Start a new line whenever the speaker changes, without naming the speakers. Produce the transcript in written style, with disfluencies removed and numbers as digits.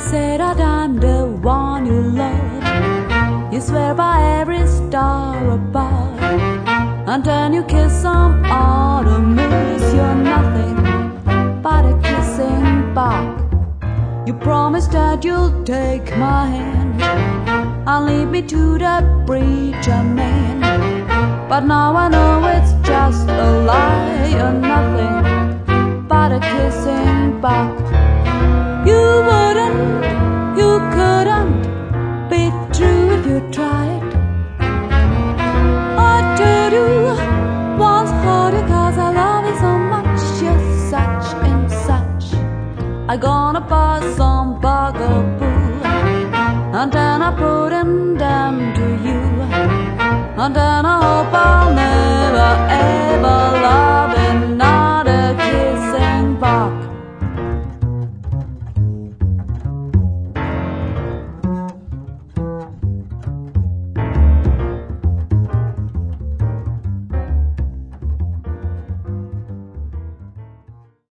say that I'm the one you love. You swear by every star above, and then you kiss some other moose. You're nothing but a kissing bug. You promised that you'll take my hand and lead me to the preacher man, but now I know it's just a lie. You're nothing but a kissing bug. You wouldn't, you couldn't be true if you tried. I told you once, hold you, 'cause I love you so much. You're such and such. I'm gonna buy some bugaboo, and then I put them to you, and then I hope I'll never ever lie.